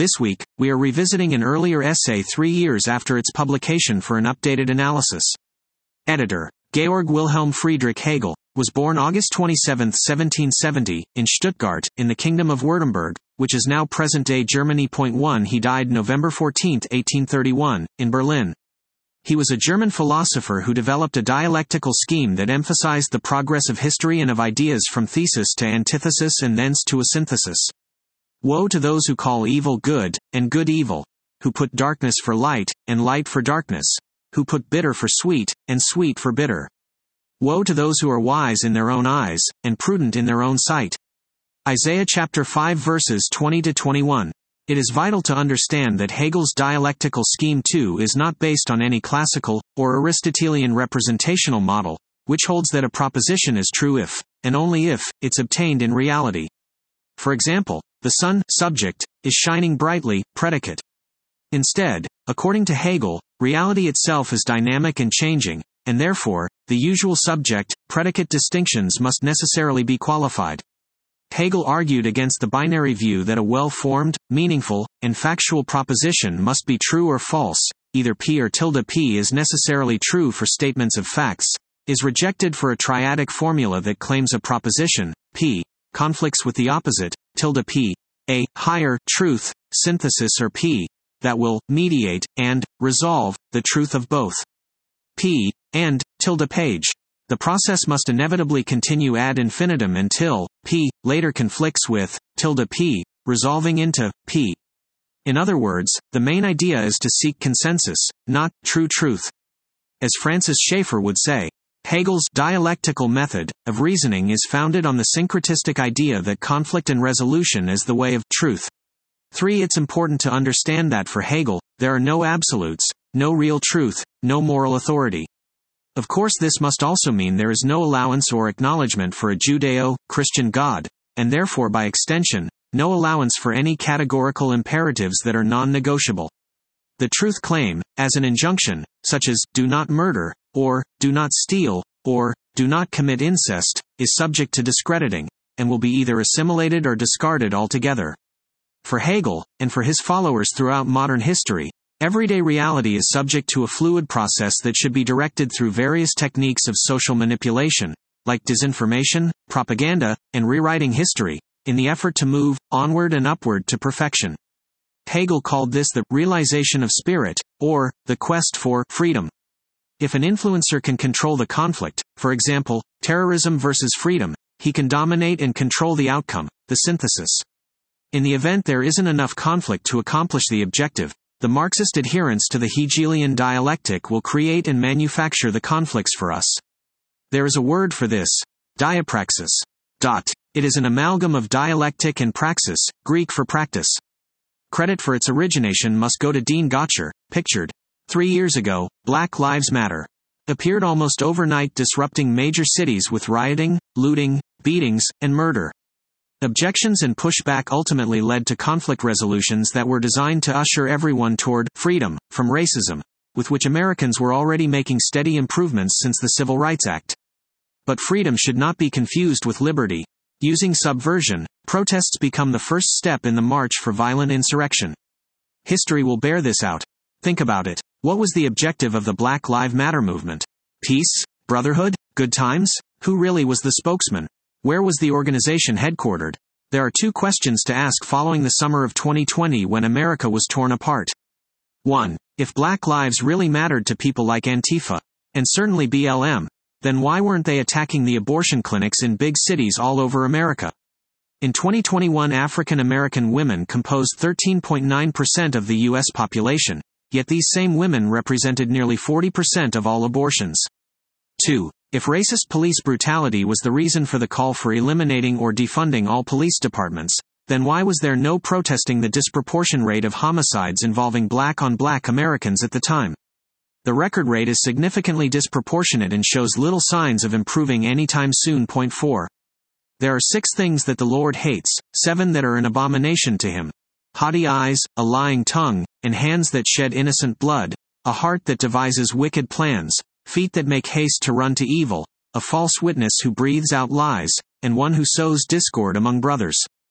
This week, we are revisiting an earlier essay 3 years after its publication for an updated analysis. Editor. Georg Wilhelm Friedrich Hegel was born August 27, 1770, in Stuttgart, in the Kingdom of Württemberg, which is now present-day Germany. 1 He died November 14, 1831, in Berlin. He was a German philosopher who developed a dialectical scheme that emphasized the progress of history and of ideas from thesis to antithesis and thence to a synthesis. Woe to those who call evil good, and good evil, who put darkness for light, and light for darkness, who put bitter for sweet, and sweet for bitter. Woe to those who are wise in their own eyes, and prudent in their own sight. Isaiah chapter 5 verses 20-21. It is vital to understand that Hegel's dialectical scheme too is not based on any classical, or Aristotelian representational model, which holds that a proposition is true if, and only if, it's obtained in reality. For example, the sun, subject, is shining brightly, predicate. Instead, according to Hegel, reality itself is dynamic and changing, and therefore, the usual subject-predicate distinctions must necessarily be qualified. Hegel argued against the binary view that a well-formed, meaningful, and factual proposition must be true or false, either P or tilde P is necessarily true for statements of facts, is rejected for a triadic formula that claims a proposition, P, conflicts with the opposite, tilde P, a higher truth, synthesis or P, that will mediate and resolve the truth of both. P and tilde page. The process must inevitably continue ad infinitum until P later conflicts with tilde P, resolving into P. In other words, the main idea is to seek consensus, not true truth. As Francis Schaeffer would say, Hegel's dialectical method of reasoning is founded on the syncretistic idea that conflict and resolution is the way of truth. 3. It's important to understand that for Hegel, there are no absolutes, no real truth, no moral authority. Of course, this must also mean there is no allowance or acknowledgement for a Judeo-Christian God, and therefore by extension, no allowance for any categorical imperatives that are non-negotiable. The truth claim, as an injunction, such as, do not murder, or, do not steal, or, do not commit incest, is subject to discrediting, and will be either assimilated or discarded altogether. For Hegel, and for his followers throughout modern history, everyday reality is subject to a fluid process that should be directed through various techniques of social manipulation, like disinformation, propaganda, and rewriting history, in the effort to move onward and upward to perfection. Hegel called this the realization of spirit, or the quest for freedom. If an influencer can control the conflict, for example, terrorism versus freedom, he can dominate and control the outcome, the synthesis. In the event there isn't enough conflict to accomplish the objective, the Marxist adherence to the Hegelian dialectic will create and manufacture the conflicts for us. There is a word for this, diapraxis. It is an amalgam of dialectic and praxis, Greek for practice. Credit for its origination must go to Dean Gotcher, pictured 3 years ago, Black Lives Matter. Appeared almost overnight, disrupting major cities with rioting, looting, beatings, and murder. Objections and pushback ultimately led to conflict resolutions that were designed to usher everyone toward freedom from racism, with which Americans were already making steady improvements since the Civil Rights Act. But freedom should not be confused with liberty. Using subversion, protests become the first step in the march for violent insurrection. History will bear this out. Think about it. What was the objective of the Black Lives Matter movement? Peace? Brotherhood? Good times? Who really was the spokesman? Where was the organization headquartered? There are 2 questions to ask following the summer of 2020 when America was torn apart. 1. If Black lives really mattered to people like Antifa, and certainly BLM, then why weren't they attacking the abortion clinics in big cities all over America? In 2021, African American women composed 13.9% of the U.S. population, yet these same women represented nearly 40% of all abortions. 2. If racist police brutality was the reason for the call for eliminating or defunding all police departments, then why was there no protesting the disproportionate rate of homicides involving black-on-black Americans at the time? The record rate is significantly disproportionate and shows little signs of improving anytime soon. 4. There are 6 things that the Lord hates, 7 that are an abomination to him. Haughty eyes, a lying tongue, and hands that shed innocent blood, a heart that devises wicked plans, feet that make haste to run to evil, a false witness who breathes out lies, and one who sows discord among brothers.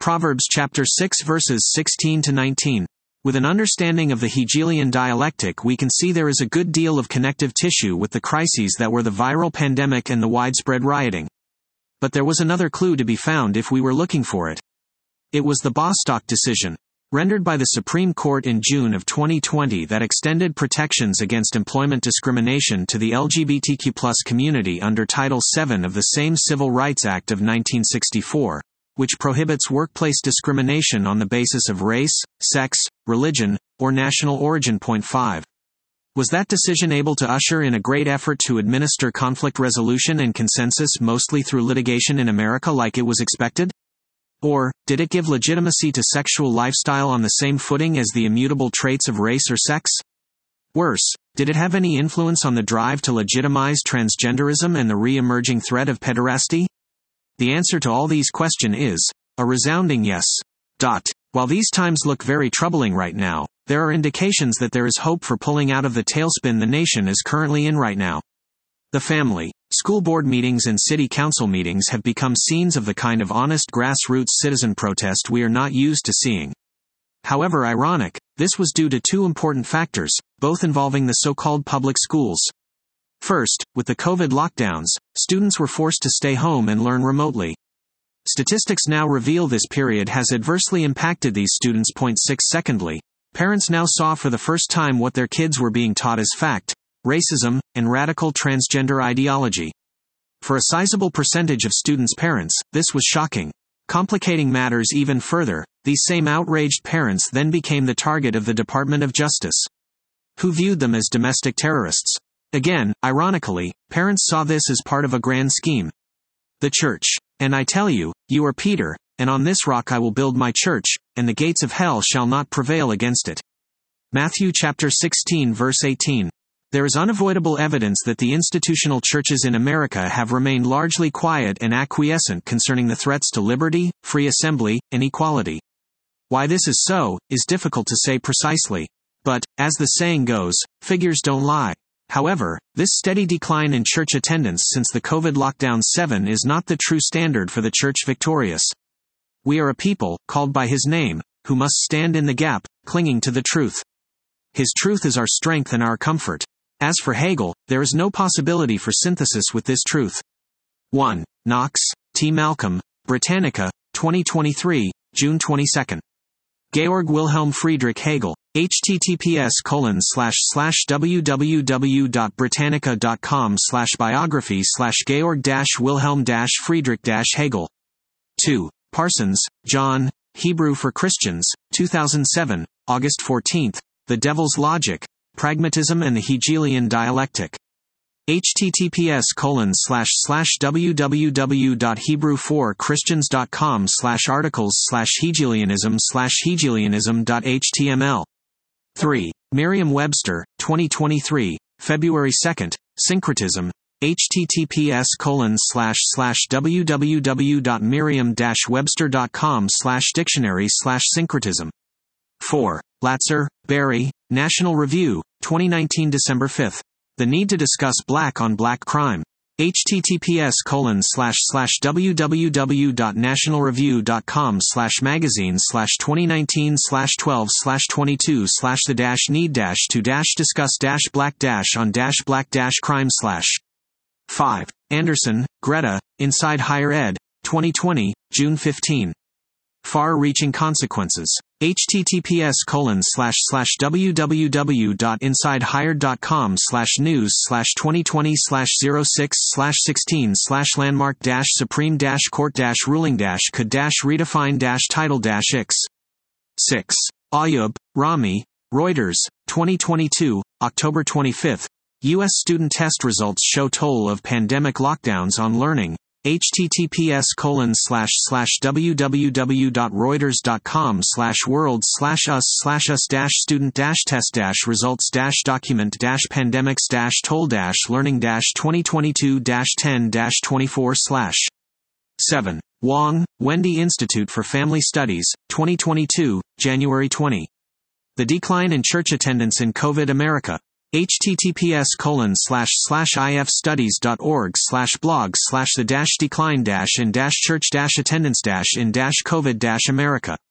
Proverbs chapter 6 verses 16 to 19. With an understanding of the Hegelian dialectic, we can see there is a good deal of connective tissue with the crises that were the viral pandemic and the widespread rioting. But there was another clue to be found if we were looking for it. It was the Bostock decision, rendered by the Supreme Court in June of 2020, that extended protections against employment discrimination to the LGBTQ+ community under Title VII of the same Civil Rights Act of 1964. Which prohibits workplace discrimination on the basis of race, sex, religion, or national origin. 5. Was that decision able to usher in a great effort to administer conflict resolution and consensus mostly through litigation in America like it was expected? Or, did it give legitimacy to sexual lifestyle on the same footing as the immutable traits of race or sex? Worse, did it have any influence on the drive to legitimize transgenderism and the re-emerging threat of pederasty? The answer to all these questions is a resounding yes. While these times look very troubling right now, there are indications that there is hope for pulling out of the tailspin the nation is currently in right now. The family, school board meetings and city council meetings have become scenes of the kind of honest grassroots citizen protest we are not used to seeing. However ironic, this was due to two important factors, both involving the so-called public schools. First, with the COVID lockdowns, students were forced to stay home and learn remotely. Statistics now reveal this period has adversely impacted these students. 6. Secondly, parents now saw for the first time what their kids were being taught as fact: racism and radical transgender ideology. For a sizable percentage of students' parents, this was shocking. Complicating matters even further, these same outraged parents then became the target of the Department of Justice, who viewed them as domestic terrorists. Again, ironically, parents saw this as part of a grand scheme. The church. And I tell you, you are Peter, and on this rock I will build my church, and the gates of hell shall not prevail against it. Matthew chapter 16 verse 18. There is unavoidable evidence that the institutional churches in America have remained largely quiet and acquiescent concerning the threats to liberty, free assembly, and equality. Why this is so, is difficult to say precisely. But, as the saying goes, figures don't lie. However, this steady decline in church attendance since the COVID lockdown 7 is not the true standard for the church victorious. We are a people, called by His name, who must stand in the gap, clinging to the truth. His truth is our strength and our comfort. As for Hegel, there is no possibility for synthesis with this truth. 1. Knox, T. Malcolm, Britannica, 2023, June 22. Georg Wilhelm Friedrich Hegel. https://www.britannica.com/biography/Georg-Wilhelm-Friedrich-Hegel. 2. Parsons, John, Hebrew for Christians, 2007, August 14. The Devil's Logic, Pragmatism and the Hegelian Dialectic. https://www.hebrew4christians.com/articles/hegelianism/hegelianism.html. 3. Merriam-Webster, 2023, February 2, Syncretism. https://www.merriam-webster.com/dictionary/syncretism. 4. Latzer, Barry, National Review, 2019 December 5. The Need to Discuss Black on Black Crime. https://www.nationalreview.com/magazine/2019/12/22/the-need-to-discuss-black-on-black-crime/. 5. Anderson, Greta, Inside Higher Ed, 2020, June 15. Far-reaching consequences. https://www.insidehigher.com/news/2020/06/16/landmark-supreme-court-redefine-title-x. 6. Ayub, Rami, Reuters, 2022, October 25. U.S. student test results show toll of pandemic lockdowns on learning. https://www.reuters.com/world/us/student-test-results-document-pandemics-toll-learning-2022-10-24/. 7. Wong, Wendy Institute for Family Studies, 2022, January 20. The Decline in Church Attendance in COVID America. https://ifstudies.org/blog/the-decline-in-church-attendance-in-COVID-America